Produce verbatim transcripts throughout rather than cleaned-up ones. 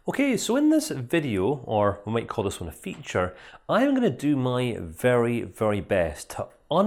Okay, so in this video, or we might call this one a feature, I'm going to do my very, very best to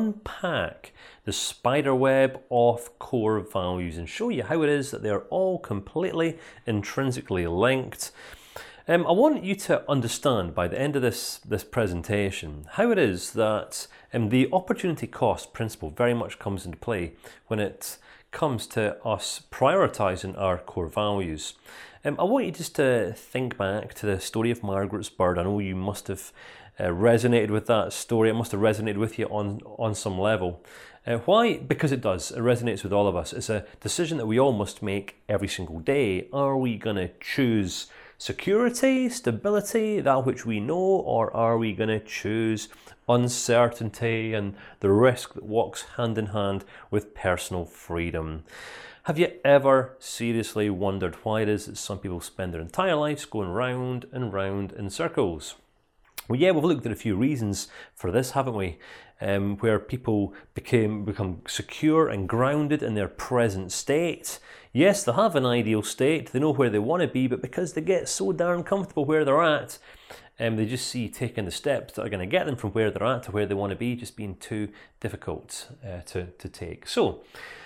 unpack the spider web of core values and show you how it is that they're all completely intrinsically linked. Um, I want you to understand by the end of this, this presentation how it is that um, the opportunity cost principle very much comes into play when it comes to us prioritizing our core values. Um, I want you just to think back to the story of Margaret's bird. I know you must have uh, resonated with that story. It must have resonated with you on, on some level. Uh, why? Because it does. It resonates with all of us. It's a decision that we all must make every single day. Are we going to choose security, stability, that which we know, or are we going to choose uncertainty and the risk that walks hand in hand with personal freedom? Have you ever seriously wondered why it is that some people spend their entire lives going round and round in circles? Well, yeah, we've looked at a few reasons for this, haven't we? Um, where people became become secure and grounded in their present state. Yes, they have an ideal state, they know where they want to be, but because they get so darn comfortable where they're at, um, they just see taking the steps that are going to get them from where they're at to where they want to be just being too difficult uh, to, to take. So,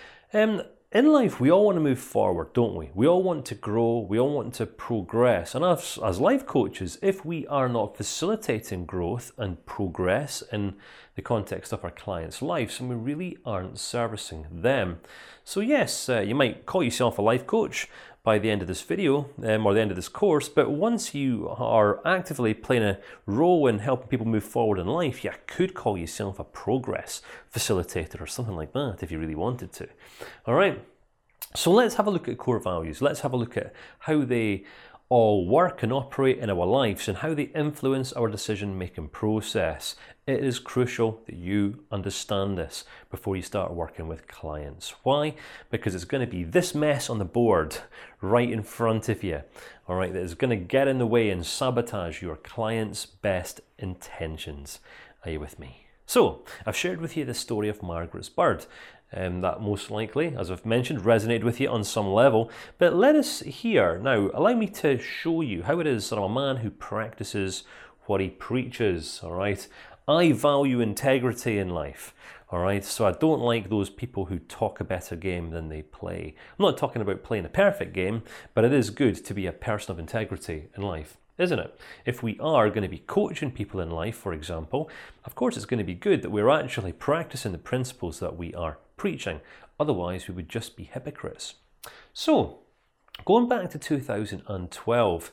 um, in life, we all want to move forward, don't we? We all want to grow, we all want to progress. And as, as life coaches, if we are not facilitating growth and progress in the context of our clients' lives, then we really aren't servicing them. So yes, uh, you might call yourself a life coach by the end of this video um, or the end of this course, but once you are actively playing a role in helping people move forward in life, you could call yourself a progress facilitator or something like that if you really wanted to. All right, so let's have a look at core values. Let's have a look at how they all work and operate in our lives and how they influence our decision-making process. It is crucial that you understand this before you start working with clients. Why? Because it's going to be this mess on the board right in front of you, all right, that is going to get in the way and sabotage your client's best intentions. Are you with me? So, I've shared with you the story of Margaret's bird. Um, that most likely, as I've mentioned, resonated with you on some level. But let us hear now, allow me to show you how it is that I'm a man who practices what he preaches, all right? I value integrity in life, all right? So I don't like those people who talk a better game than they play. I'm not talking about playing a perfect game, but it is good to be a person of integrity in life, isn't it? If we are going to be coaching people in life, for example, of course it's going to be good that we're actually practicing the principles that we are preaching. Otherwise, we would just be hypocrites. So, going back to two thousand twelve,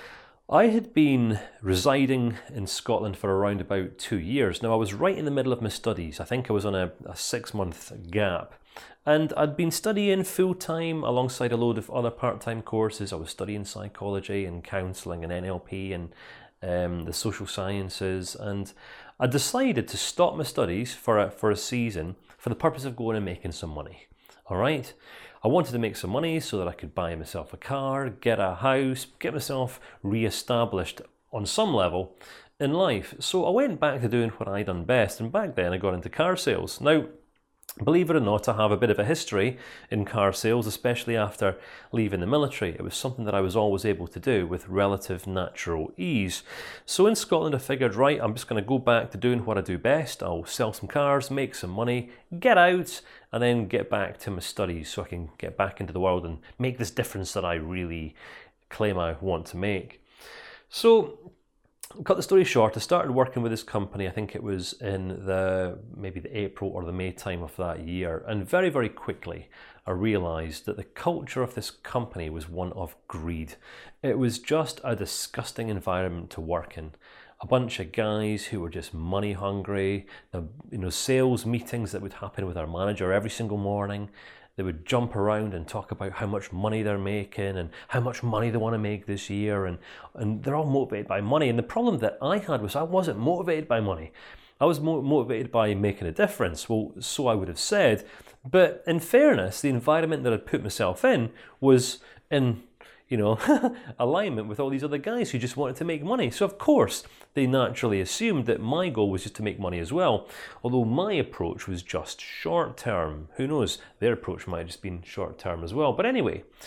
I had been residing in Scotland for around about two years. Now, I was right in the middle of my studies. I think I was on a, a six-month gap. And I'd been studying full-time alongside a load of other part-time courses. I was studying psychology and counselling and N L P and um, the social sciences. And I decided to stop my studies for a, for a season for the purpose of going and making some money. All right? I wanted to make some money so that I could buy myself a car, get a house, get myself re-established on some level in life. So I went back to doing what I'd done best, and back then I got into car sales. Now, believe it or not, I have a bit of a history in car sales, especially after leaving the military. It was something that I was always able to do with relative natural ease. So in Scotland, I figured, right, I'm just going to go back to doing what I do best. I'll sell some cars, make some money, get out, and then get back to my studies so I can get back into the world and make this difference that I really claim I want to make. So, cut the story short, I started working with this company, I think it was in the maybe the April or the May time of that year, and very, very quickly I realised that the culture of this company was one of greed. It was just a disgusting environment to work in. A bunch of guys who were just money hungry, the you know, sales meetings that would happen with our manager every single morning. They would jump around and talk about how much money they're making and how much money they want to make this year, and, and they're all motivated by money. And the problem that I had was I wasn't motivated by money. I was mo- motivated by making a difference. Well, so I would have said. But in fairness, the environment that I'd put myself in was in you know, alignment with all these other guys who just wanted to make money. So of course, they naturally assumed that my goal was just to make money as well. Although my approach was just short term. Who knows? Their approach might have just been short term as well. But anyway,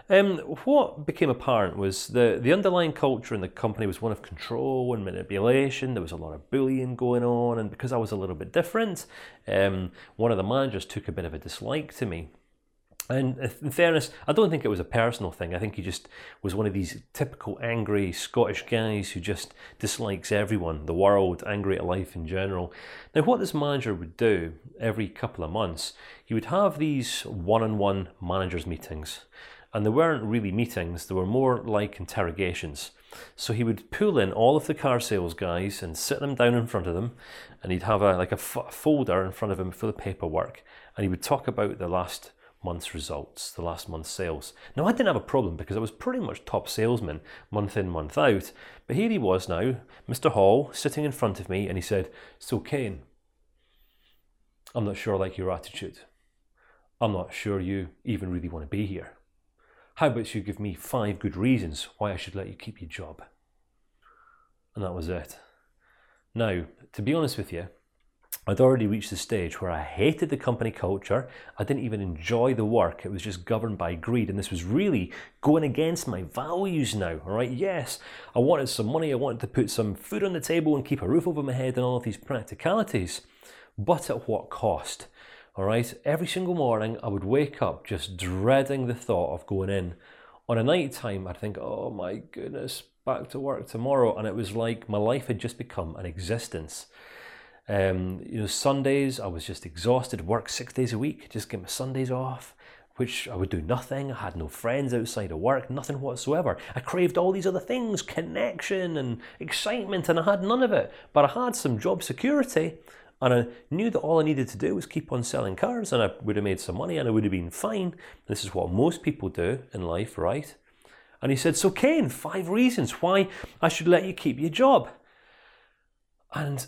Um, what became apparent was the, the underlying culture in the company was one of control and manipulation. There was a lot of bullying going on, and because I was a little bit different, um, one of the managers took a bit of a dislike to me. And in fairness, I don't think it was a personal thing. I think he just was one of these typical angry Scottish guys who just dislikes everyone, the world, angry at life in general. Now, what this manager would do every couple of months, he would have these one-on-one managers meetings. And they weren't really meetings, they were more like interrogations. So he would pull in all of the car sales guys and sit them down in front of them, and he'd have a like a f- folder in front of him full of paperwork, and he would talk about the last month's results, the last month's sales. Now, I didn't have a problem because I was pretty much top salesman month in, month out. But here he was now, Mister Hall, sitting in front of me, and he said, "So Kane, I'm not sure I like your attitude. I'm not sure you even really want to be here. How about you give me five good reasons why I should let you keep your job?" And that was it. Now, to be honest with you, I'd already reached the stage where I hated the company culture. I didn't even enjoy the work. It was just governed by greed, and this was really going against my values now, all right? Yes, I wanted some money. I wanted to put some food on the table and keep a roof over my head and all of these practicalities, but at what cost, all right? Every single morning, I would wake up just dreading the thought of going in. On a night time, I'd think, oh my goodness, back to work tomorrow, and it was like my life had just become an existence. Um, you know, Sundays, I was just exhausted, work six days a week, just get my Sundays off, which I would do nothing. I had no friends outside of work, nothing whatsoever. I craved all these other things, connection and excitement, and I had none of it. But I had some job security, and I knew that all I needed to do was keep on selling cars, and I would have made some money, and I would have been fine. This is what most people do in life, right? And he said, "So Kane, five reasons why I should let you keep your job." And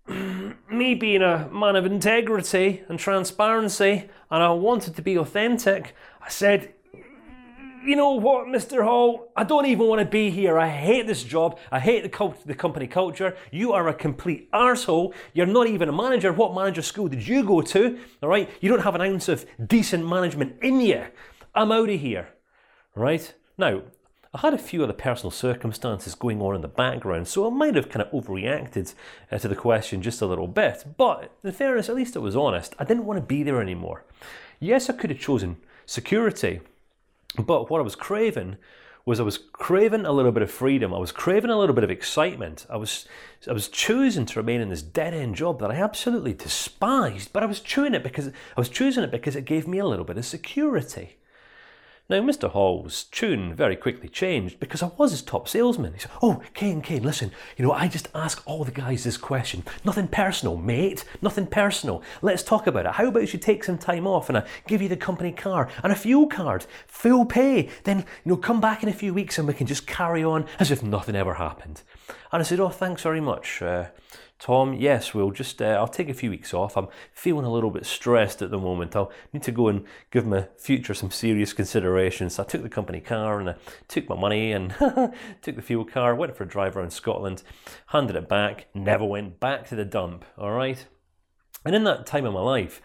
me being a man of integrity and transparency, and I wanted to be authentic, I said, "You know what, Mister Hall, I don't even want to be here. I hate this job. I hate the, cult- the company culture. You are a complete arsehole. You're not even a manager. What manager school did you go to? All right, you don't have an ounce of decent management in you. I'm out of here." All right? Now, I had a few other personal circumstances going on in the background, so I might have kind of overreacted uh, to the question just a little bit. But in fairness, at least I was honest. I didn't want to be there anymore. Yes, I could have chosen security, but what I was craving was I was craving a little bit of freedom. I was craving a little bit of excitement. I was I was choosing to remain in this dead-end job that I absolutely despised, but I was choosing it because I was choosing it because it gave me a little bit of security. Now, Mister Hall's tune very quickly changed because I was his top salesman. He said, "Oh, Kane, Kane, listen, you know, I just ask all the guys this question. Nothing personal, mate, nothing personal. Let's talk about it. How about you take some time off and I give you the company car and a fuel card, full pay. Then, you know, come back in a few weeks and we can just carry on as if nothing ever happened." And I said, "Oh, thanks very much, uh, Tom. Yes, we'll just, uh, I'll take a few weeks off. I'm feeling a little bit stressed at the moment. I'll need to go and give my future some serious consideration." So I took the company car and I took my money and took the fuel car, went for a drive around Scotland, handed it back, never went back to the dump, all right? And in that time of my life,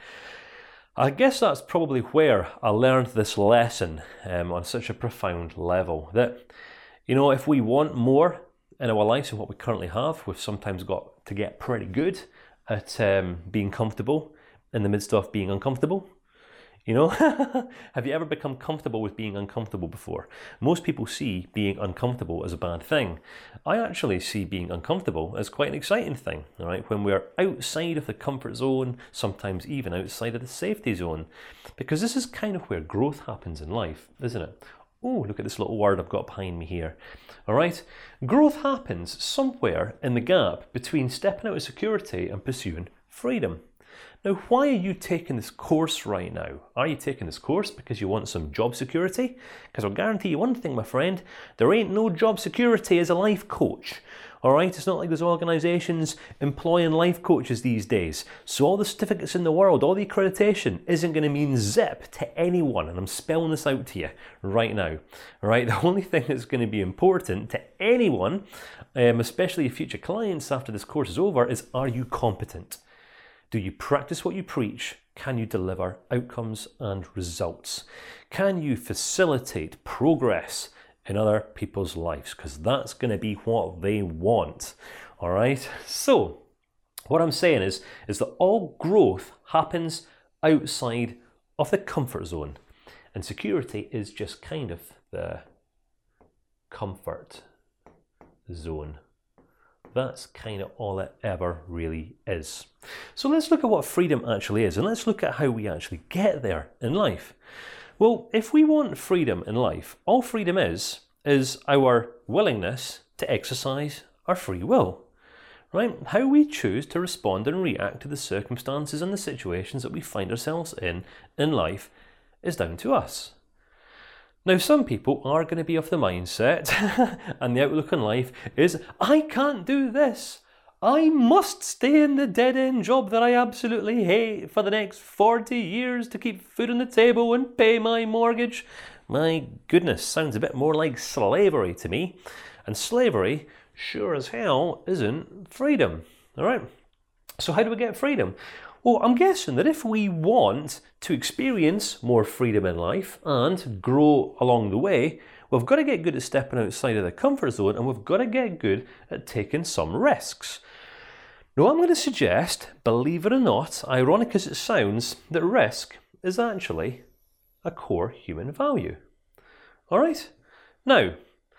I guess that's probably where I learned this lesson um, on such a profound level that, you know, if we want more in our lives than what we currently have, we've sometimes got to get pretty good at um, being comfortable in the midst of being uncomfortable. You know, have you ever become comfortable with being uncomfortable before? Most people see being uncomfortable as a bad thing. I actually see being uncomfortable as quite an exciting thing, all right? When we're outside of the comfort zone, sometimes even outside of the safety zone, because this is kind of where growth happens in life, isn't it? Oh, look at this little word I've got behind me here. All right, growth happens somewhere in the gap between stepping out of security and pursuing freedom. Now, why are you taking this course right now? Are you taking this course because you want some job security? Because I'll guarantee you one thing, my friend, there ain't no job security as a life coach. All right, it's not like there's organisations employing life coaches these days. So all the certificates in the world, all the accreditation isn't going to mean zip to anyone. And I'm spelling this out to you right now. All right, the only thing that's going to be important to anyone, um, especially your future clients after this course is over, is are you competent? Do you practice what you preach? can you deliver outcomes and results? Can you facilitate progress in other people's lives? Because that's going to be what they want. All right. So what I'm saying is, is that all growth happens outside of the comfort zone. And security is just kind of the comfort zone. That's kind of all it ever really is. So let's look at what freedom actually is, and let's look at how we actually get there in life. Well, if we want freedom in life, all freedom is, is our willingness to exercise our free will, right? How we choose to respond and react to the circumstances and the situations that we find ourselves in in life is down to us. Now, some people are going to be of the mindset and the outlook on life is, I can't do this. I must stay in the dead-end job that I absolutely hate for the next forty years to keep food on the table and pay my mortgage. My goodness, sounds a bit more like slavery to me. And slavery, sure as hell, isn't freedom. All right? So how do we get freedom? Well, I'm guessing that if we want to experience more freedom in life and grow along the way, we've got to get good at stepping outside of the comfort zone, and we've got to get good at taking some risks. Now, I'm going to suggest, believe it or not, ironic as it sounds, that risk is actually a core human value. All right? Now,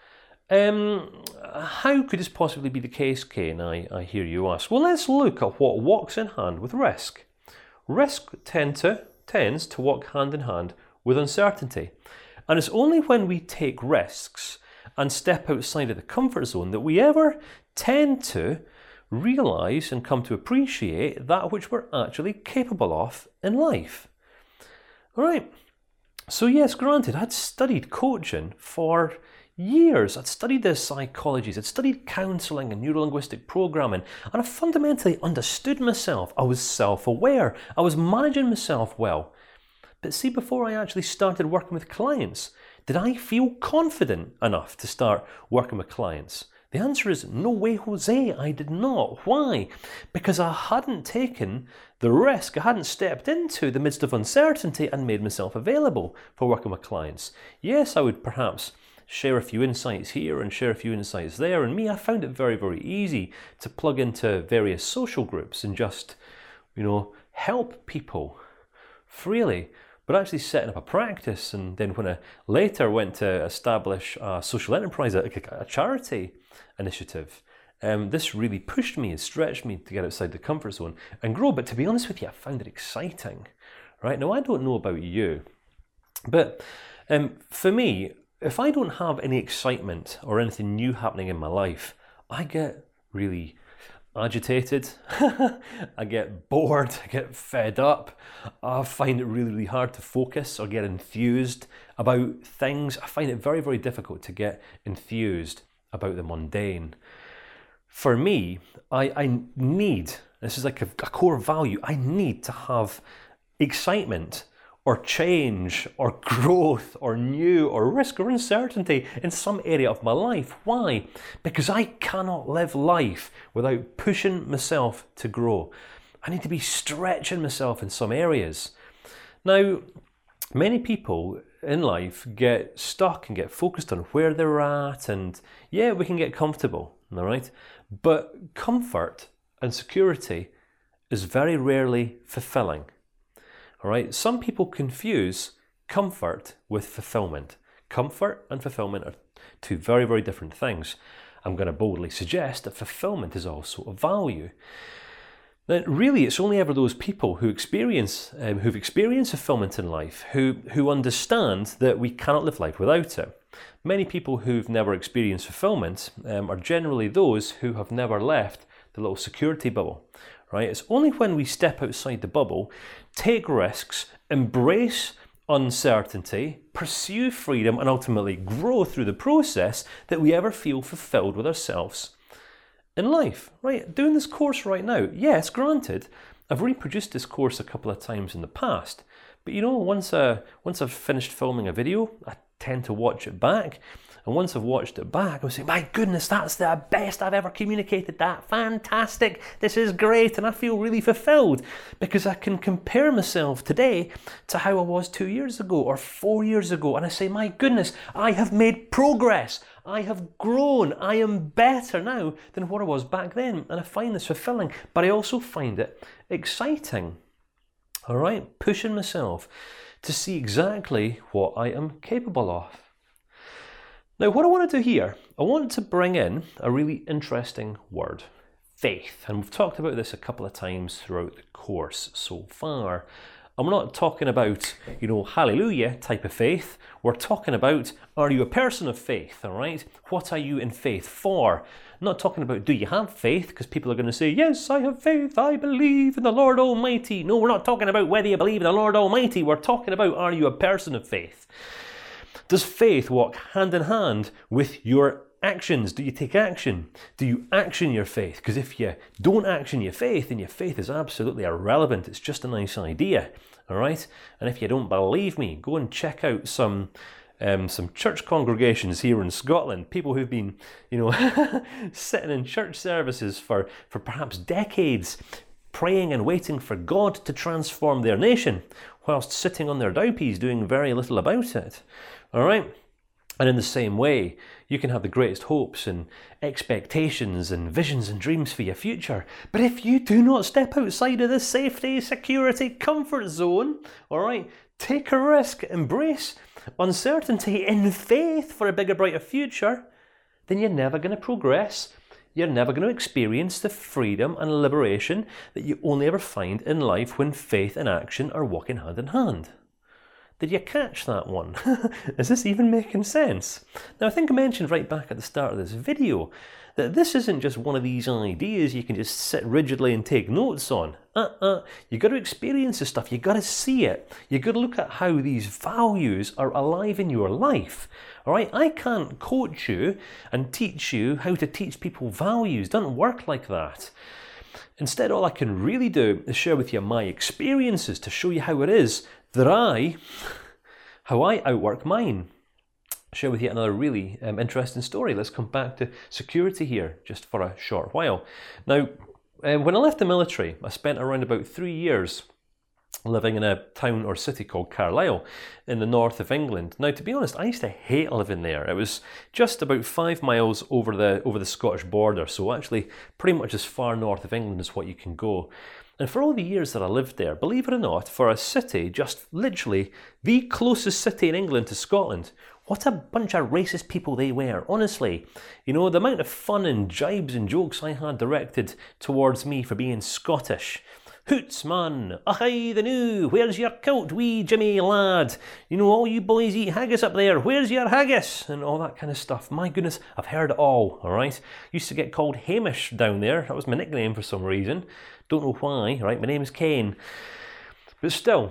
Um, how could this possibly be the case, Kane? I, I hear you ask. Well, let's look at what walks in hand with risk. Risk tend to, tends to walk hand in hand with uncertainty. And it's only when we take risks and step outside of the comfort zone that we ever tend to realise and come to appreciate that which we're actually capable of in life. All right. So yes, granted, I'd studied coaching for years. I'd studied the psychologies, I'd studied counselling and neuro-linguistic programming, and I fundamentally understood myself. I was self-aware. I was managing myself well. But see, before I actually started working with clients, did I feel confident enough to start working with clients? The answer is no way, Jose, I did not. Why? Because I hadn't taken the risk, I hadn't stepped into the midst of uncertainty and made myself available for working with clients. Yes, I would perhaps share a few insights here and share a few insights there. And me, I found it very, very easy to plug into various social groups and just, you know, help people freely. But actually setting up a practice, and then when I later went to establish a social enterprise, a, a charity initiative, um, this really pushed me and stretched me to get outside the comfort zone and grow. But to be honest with you, I found it exciting. Right? Now, I don't know about you, but um, for me, if I don't have any excitement or anything new happening in my life, I get really agitated, I get bored, I get fed up, I find it really, really hard to focus or get enthused about things. I find it very, very difficult to get enthused about the mundane. For me, I, I need, this is like a, a core value, I need to have excitement or change, or growth, or new, or risk, or uncertainty in some area of my life. Why? Because I cannot live life without pushing myself to grow. I need to be stretching myself in some areas. Now, many people in life get stuck and get focused on where they're at, and yeah, we can get comfortable, all right? But comfort and security is very rarely fulfilling. All right, some people confuse comfort with fulfillment. Comfort and fulfillment are two very, very different things. I'm going to boldly suggest that fulfillment is also a value. Now, really, it's only ever those people who experience, um, who've experienced fulfillment in life, who, who understand that we cannot live life without it. Many people who've never experienced fulfillment um, are generally those who have never left the little security bubble. Right? It's only when we step outside the bubble, take risks, embrace uncertainty, pursue freedom, and ultimately grow through the process that we ever feel fulfilled with ourselves in life. Right? Doing this course right now, yes, granted, I've reproduced this course a couple of times in the past, but you know, once, uh, once I've finished filming a video, I tend to watch it back, And once I've watched it back, I was saying, my goodness, that's the best I've ever communicated that. Fantastic. This is great. And I feel really fulfilled because I can compare myself today to how I was two years ago or four years ago. And I say, my goodness, I have made progress. I have grown. I am better now than what I was back then. And I find this fulfilling, but I also find it exciting. All right, pushing myself to see exactly what I am capable of. Now, what I want to do here, I want to bring in a really interesting word, faith. And we've talked about this a couple of times throughout the course so far. I'm not talking about, you know, hallelujah type of faith. We're talking about, are you a person of faith, all right? What are you in faith for? I'm not talking about, do you have faith? Because people are going to say, yes, I have faith. I believe in the Lord Almighty. No, we're not talking about whether you believe in the Lord Almighty. We're talking about, are you a person of faith? Does faith walk hand in hand with your actions? Do you take action? Do you action your faith? Because if you don't action your faith, then your faith is absolutely irrelevant. It's just a nice idea, all right? And if you don't believe me, go and check out some um, some church congregations here in Scotland. People who've been, you know, sitting in church services for, for perhaps decades, praying and waiting for God to transform their nation, whilst sitting on their dowpies doing very little about it, all right? And in the same way, you can have the greatest hopes and expectations and visions and dreams for your future. But if you do not step outside of this safety, security, comfort zone, all right, take a risk, embrace uncertainty in faith for a bigger, brighter future, then you're never going to progress. You're never going to experience the freedom and liberation that you only ever find in life when faith and action are walking hand in hand. Did you catch that one? Is this even making sense? Now, I think I mentioned right back at the start of this video that this isn't just one of these ideas you can just sit rigidly and take notes on. Uh-uh. You got to experience this stuff. You got to see it. You got to look at how these values are alive in your life. All right? I can't coach you and teach you how to teach people values. It doesn't work like that. Instead, all I can really do is share with you my experiences to show you how it is that I, how I outwork mine. Share with you another really um, interesting story. Let's come back to security here just for a short while. Now, uh, when I left the military, I spent around about three years living in a town or city called Carlisle in the north of England. Now, to be honest, I used to hate living there. It was just about five miles over the over the Scottish border, so actually pretty much as far north of England as what you can go. And for all the years that I lived there, believe it or not, for a city, just literally the closest city in England to Scotland, what a bunch of racist people they were, honestly. You know, the amount of fun and jibes and jokes I had directed towards me for being Scottish. Hoots, man, aye the new, where's your kilt, wee Jimmy lad? You know, all you boys eat haggis up there, where's your haggis? And all that kind of stuff. My goodness, I've heard it all, all right? Used to get called Hamish down there. That was my nickname for some reason. Don't know why, right? My name is Kane. But still,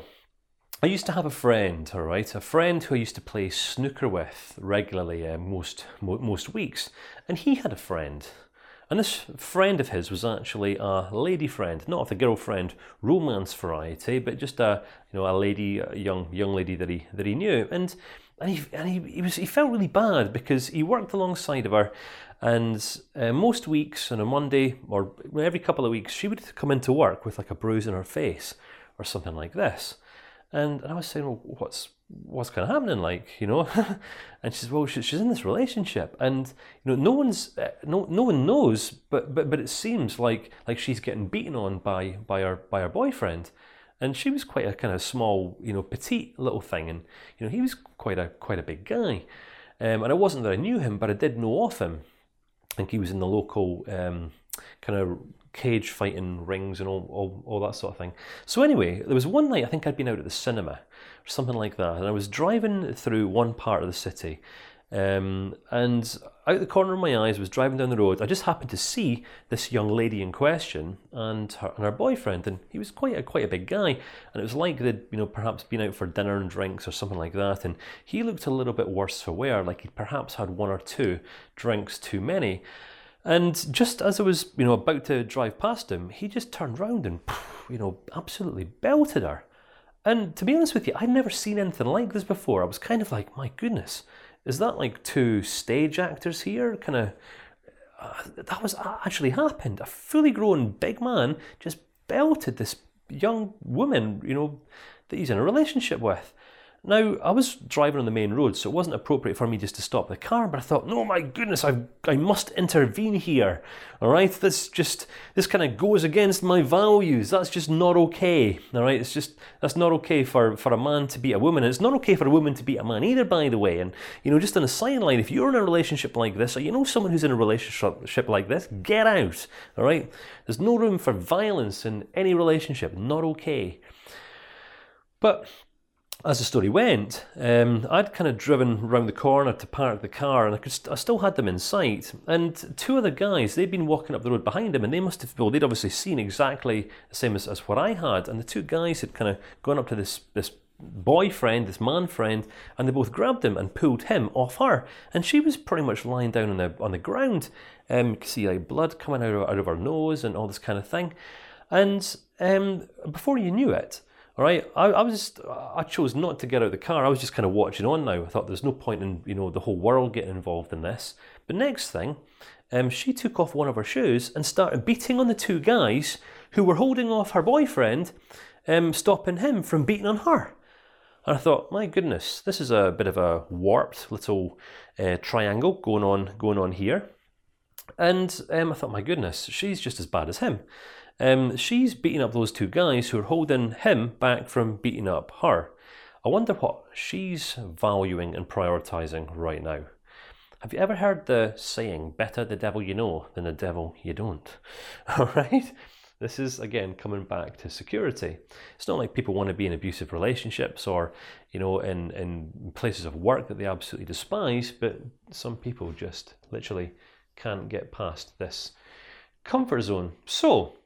I used to have a friend, all right? A friend who I used to play snooker with regularly uh, most most weeks. And he had a friend. And this friend of his was actually a lady friend, not of the girlfriend romance variety, but just a you know a lady, a young young lady that he that he knew. And and he and he, he was he felt really bad because he worked alongside of her, and uh, most weeks on a Monday or every couple of weeks she would come into work with like a bruise on her face or something like this. And, and I was saying, well, what's what's kind of happening, like, you know? And she says, well, she, she's in this relationship, and you know, no one's uh, no no one knows, but but but it seems like like she's getting beaten on by by her by her boyfriend, and she was quite a kind of small, you know, petite little thing, and you know, he was quite a quite a big guy, um, and it wasn't that I knew him, but I did know of him. I think he was in the local um, kind of cage fighting rings and all, all, all that sort of thing. So anyway, there was one night, I think I'd been out at the cinema or something like that, and I was driving through one part of the city, um, and out the corner of my eyes, was driving down the road. I just happened to see this young lady in question and her, and her boyfriend, and he was quite a quite a big guy, and it was like they'd you know perhaps been out for dinner and drinks or something like that, and he looked a little bit worse for wear, like he'd perhaps had one or two drinks too many. And just as I was, you know, about to drive past him, he just turned round and, you know, absolutely belted her. And to be honest with you, I'd never seen anything like this before. I was kind of like, my goodness, is that like two stage actors here? Kind of, uh, that was actually happened. A fully grown big man just belted this young woman, you know, that he's in a relationship with. Now, I was driving on the main road, so it wasn't appropriate for me just to stop the car, but I thought, no, my goodness, I I must intervene here, all right? This just, this kind of goes against my values. That's just not okay, all right? It's just, that's not okay for, for a man to beat a woman, and it's not okay for a woman to beat a man either, by the way. And, you know, just on a sideline, if you're in a relationship like this, or you know someone who's in a relationship like this, get out, all right? There's no room for violence in any relationship, not okay. But as the story went, um, I'd kind of driven around the corner to park the car, and I, could st- I still had them in sight. And two of the guys, they'd been walking up the road behind him, and they must have, well, they'd obviously seen exactly the same as, as what I had. And the two guys had kind of gone up to this this boyfriend, this man friend, and they both grabbed him and pulled him off her. And she was pretty much lying down on the on the ground. Um, you could see like blood coming out of, out of her nose and all this kind of thing. And um, before you knew it, all right, I, I was I chose not to get out of the car. I was just kind of watching on now. I thought there's no point in, you know, the whole world getting involved in this. But next thing, um, she took off one of her shoes and started beating on the two guys who were holding off her boyfriend, um, stopping him from beating on her. And I thought, my goodness, this is a bit of a warped little uh, triangle going on going on here. And um, I thought, my goodness, she's just as bad as him. Um, she's beating up those two guys who are holding him back from beating up her. I wonder what she's valuing and prioritizing right now. Have you ever heard the saying, better the devil you know than the devil you don't? All right? This is, again, coming back to security. It's not like people want to be in abusive relationships or, you know, in, in places of work that they absolutely despise, but some people just literally can't get past this comfort zone. So,